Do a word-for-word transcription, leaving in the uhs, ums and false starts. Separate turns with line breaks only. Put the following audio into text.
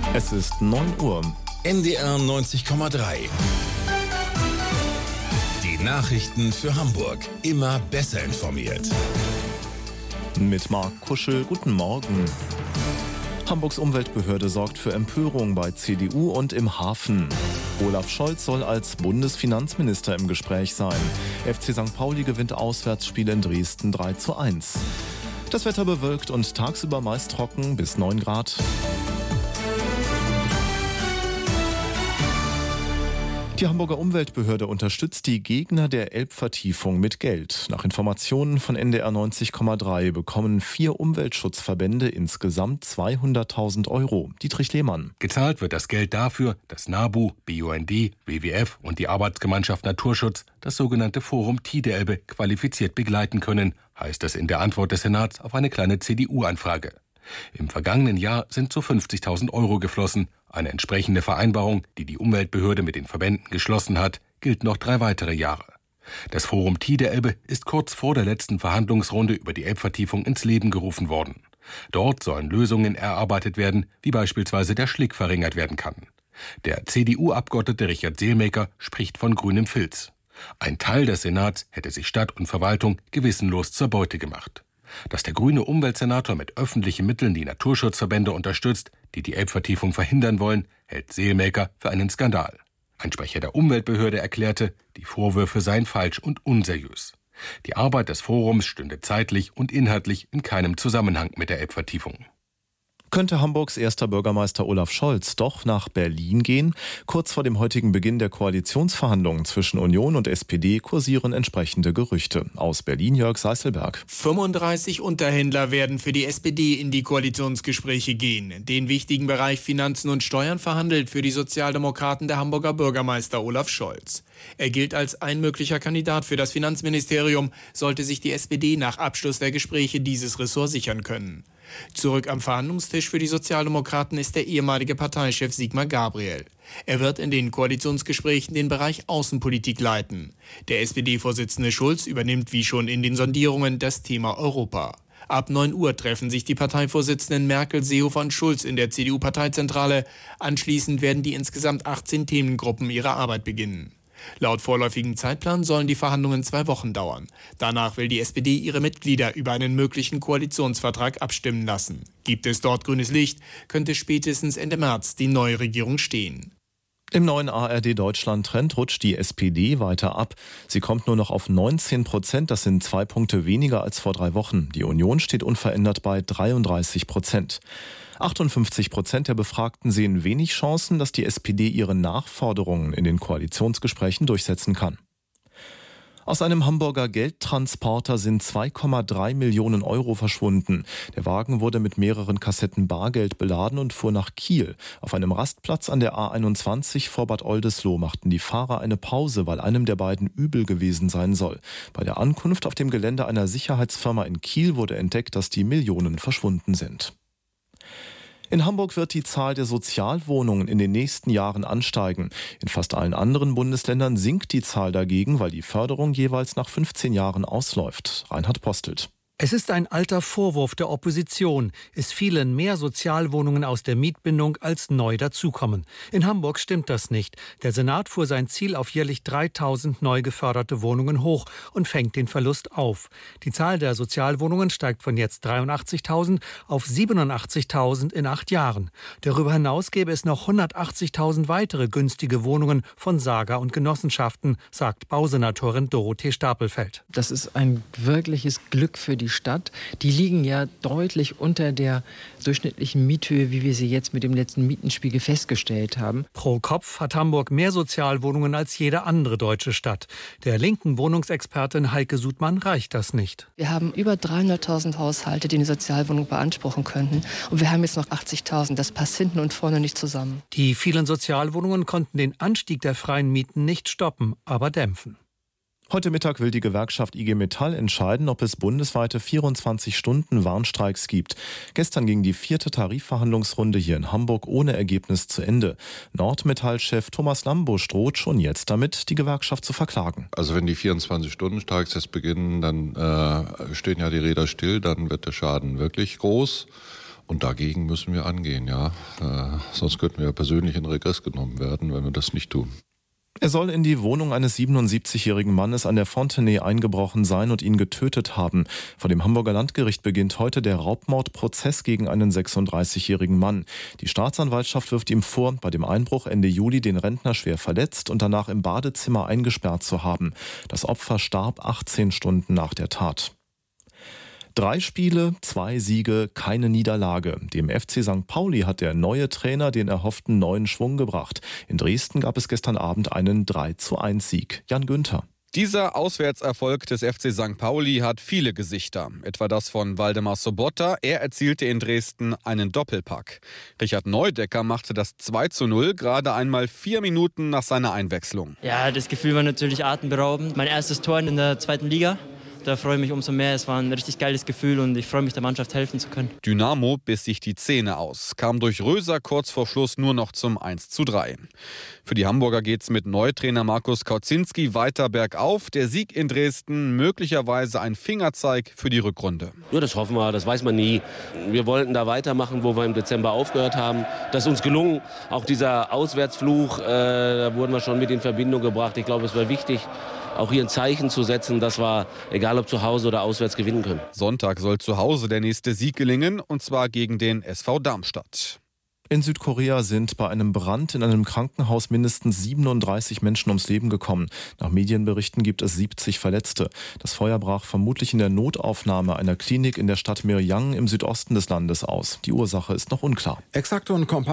Es ist neun Uhr.
N D R neunzig Komma drei. Die Nachrichten für Hamburg. Immer besser informiert.
Mit Marc Kuschel, guten Morgen. Hamburgs Umweltbehörde sorgt für Empörung bei C D U und im Hafen. Olaf Scholz soll als Bundesfinanzminister im Gespräch sein. F C Sankt Pauli gewinnt Auswärtsspiel in Dresden drei zu eins. Das Wetter bewölkt und tagsüber meist trocken bis neun Grad. Die Hamburger Umweltbehörde unterstützt die Gegner der Elbvertiefung mit Geld. Nach Informationen von N D R neunzig Komma drei bekommen vier Umweltschutzverbände insgesamt zweihunderttausend Euro. Dietrich Lehmann.
Gezahlt wird das Geld dafür, dass NABU, B U N D, W W F und die Arbeitsgemeinschaft Naturschutz das sogenannte Forum Tide Elbe qualifiziert begleiten können, heißt es in der Antwort des Senats auf eine kleine C D U-Anfrage. Im vergangenen Jahr sind so fünfzigtausend Euro geflossen. Eine entsprechende Vereinbarung, die die Umweltbehörde mit den Verbänden geschlossen hat, gilt noch drei weitere Jahre. Das Forum Tide Elbe ist kurz vor der letzten Verhandlungsrunde über die Elbvertiefung ins Leben gerufen worden. Dort sollen Lösungen erarbeitet werden, wie beispielsweise der Schlick verringert werden kann. Der C D U-Abgeordnete Richard Selmaker spricht von grünem Filz. Ein Teil des Senats hätte sich Stadt und Verwaltung gewissenlos zur Beute gemacht. Dass der grüne Umweltsenator mit öffentlichen Mitteln die Naturschutzverbände unterstützt, die die Elbvertiefung verhindern wollen, hält Selmaker für einen Skandal. Ein Sprecher der Umweltbehörde erklärte, die Vorwürfe seien falsch und unseriös. Die Arbeit des Forums stünde zeitlich und inhaltlich in keinem Zusammenhang mit der Elbvertiefung.
Könnte Hamburgs erster Bürgermeister Olaf Scholz doch nach Berlin gehen? Kurz vor dem heutigen Beginn der Koalitionsverhandlungen zwischen Union und S P D kursieren entsprechende Gerüchte. Aus Berlin Jörg Seißelberg.
fünfunddreißig Unterhändler werden für die S P D in die Koalitionsgespräche gehen. Den wichtigen Bereich Finanzen und Steuern verhandelt für die Sozialdemokraten der Hamburger Bürgermeister Olaf Scholz. Er gilt als ein möglicher Kandidat für das Finanzministerium, sollte sich die S P D nach Abschluss der Gespräche dieses Ressort sichern können. Zurück am Verhandlungstisch für die Sozialdemokraten ist der ehemalige Parteichef Sigmar Gabriel. Er wird in den Koalitionsgesprächen den Bereich Außenpolitik leiten. Der S P D-Vorsitzende Schulz übernimmt wie schon in den Sondierungen das Thema Europa. Ab neun Uhr treffen sich die Parteivorsitzenden Merkel, Seehofer und Schulz in der C D U-Parteizentrale. Anschließend werden die insgesamt achtzehn Themengruppen ihre Arbeit beginnen. Laut vorläufigem Zeitplan sollen die Verhandlungen zwei Wochen dauern. Danach will die S P D ihre Mitglieder über einen möglichen Koalitionsvertrag abstimmen lassen. Gibt es dort grünes Licht, könnte spätestens Ende März die neue Regierung stehen.
Im neuen A R D-Deutschland-Trend rutscht die S P D weiter ab. Sie kommt nur noch auf neunzehn Prozent, das sind zwei Punkte weniger als vor drei Wochen. Die Union steht unverändert bei dreiunddreißig Prozent. achtundfünfzig Prozent der Befragten sehen wenig Chancen, dass die S P D ihre Nachforderungen in den Koalitionsgesprächen durchsetzen kann. Aus einem Hamburger Geldtransporter sind zwei Komma drei Millionen Euro verschwunden. Der Wagen wurde mit mehreren Kassetten Bargeld beladen und fuhr nach Kiel. Auf einem Rastplatz an der A einundzwanzig vor Bad Oldesloe machten die Fahrer eine Pause, weil einem der beiden übel gewesen sein soll. Bei der Ankunft auf dem Gelände einer Sicherheitsfirma in Kiel wurde entdeckt, dass die Millionen verschwunden sind. In Hamburg wird die Zahl der Sozialwohnungen in den nächsten Jahren ansteigen. In fast allen anderen Bundesländern sinkt die Zahl dagegen, weil die Förderung jeweils nach fünfzehn Jahren ausläuft. Reinhard Postelt.
Es ist ein alter Vorwurf der Opposition. Es fielen mehr Sozialwohnungen aus der Mietbindung als neu dazukommen. In Hamburg stimmt das nicht. Der Senat fuhr sein Ziel auf jährlich dreitausend neu geförderte Wohnungen hoch und fängt den Verlust auf. Die Zahl der Sozialwohnungen steigt von jetzt dreiundachtzigtausend auf siebenundachtzigtausend in acht Jahren. Darüber hinaus gäbe es noch hundertachtzigtausend weitere günstige Wohnungen von Saga und Genossenschaften, sagt Bausenatorin Dorothee Stapelfeld.
Das ist ein wirkliches Glück für die Stadt. Die liegen ja deutlich unter der durchschnittlichen Miethöhe, wie wir sie jetzt mit dem letzten Mietenspiegel festgestellt haben.
Pro Kopf hat Hamburg mehr Sozialwohnungen als jede andere deutsche Stadt. Der linken Wohnungsexpertin Heike Sudmann reicht das nicht.
Wir haben über dreihunderttausend Haushalte, die eine Sozialwohnung beanspruchen könnten. Und wir haben jetzt noch achtzigtausend. Das passt hinten und vorne nicht zusammen.
Die vielen Sozialwohnungen konnten den Anstieg der freien Mieten nicht stoppen, aber dämpfen.
Heute Mittag will die Gewerkschaft I G Metall entscheiden, ob es bundesweite vierundzwanzig Stunden Warnstreiks gibt. Gestern ging die vierte Tarifverhandlungsrunde hier in Hamburg ohne Ergebnis zu Ende. Nordmetall-Chef Thomas Lambusch droht schon jetzt damit, die Gewerkschaft zu verklagen.
Also wenn die vierundzwanzig Stunden Streiks jetzt beginnen, dann äh, stehen ja die Räder still, dann wird der Schaden wirklich groß. Und dagegen müssen wir angehen, ja. Äh, sonst könnten wir persönlich in Regress genommen werden, wenn wir das nicht tun.
Er soll in die Wohnung eines siebenundsiebzigjährigen Mannes an der Fontenay eingebrochen sein und ihn getötet haben. Vor dem Hamburger Landgericht beginnt heute der Raubmordprozess gegen einen sechsunddreißigjährigen Mann. Die Staatsanwaltschaft wirft ihm vor, bei dem Einbruch Ende Juli den Rentner schwer verletzt und danach im Badezimmer eingesperrt zu haben. Das Opfer starb achtzehn Stunden nach der Tat. Drei Spiele, zwei Siege, keine Niederlage. Dem F C Sankt Pauli hat der neue Trainer den erhofften neuen Schwung gebracht. In Dresden gab es gestern Abend einen drei zu eins Sieg. Jan Günther.
Dieser Auswärtserfolg des F C Sankt Pauli hat viele Gesichter. Etwa das von Waldemar Sobotta. Er erzielte in Dresden einen Doppelpack. Richard Neudecker machte das zwei zu null, gerade einmal vier Minuten nach seiner Einwechslung.
Ja, das Gefühl war natürlich atemberaubend. Mein erstes Tor in der zweiten Liga. Da freue ich mich umso mehr. Es war ein richtig geiles Gefühl und ich freue mich, der Mannschaft helfen zu können.
Dynamo biss sich die Zähne aus, kam durch Röser kurz vor Schluss nur noch zum eins zu drei. Für die Hamburger geht's mit Neutrainer Markus Kauzinski weiter bergauf. Der Sieg in Dresden möglicherweise ein Fingerzeig für die Rückrunde.
Ja, das hoffen wir, das weiß man nie. Wir wollten da weitermachen, wo wir im Dezember aufgehört haben. Das ist uns gelungen. Auch dieser Auswärtsfluch, äh, da wurden wir schon mit in Verbindung gebracht. Ich glaube, es war wichtig, auch hier ein Zeichen zu setzen, dass wir, egal ob zu Hause oder auswärts, gewinnen können.
Sonntag soll zu Hause der nächste Sieg gelingen, und zwar gegen den S V Darmstadt.
In Südkorea sind bei einem Brand in einem Krankenhaus mindestens siebenunddreißig Menschen ums Leben gekommen. Nach Medienberichten gibt es siebzig Verletzte. Das Feuer brach vermutlich in der Notaufnahme einer Klinik in der Stadt Miryang im Südosten des Landes aus. Die Ursache ist noch unklar.
Exakte und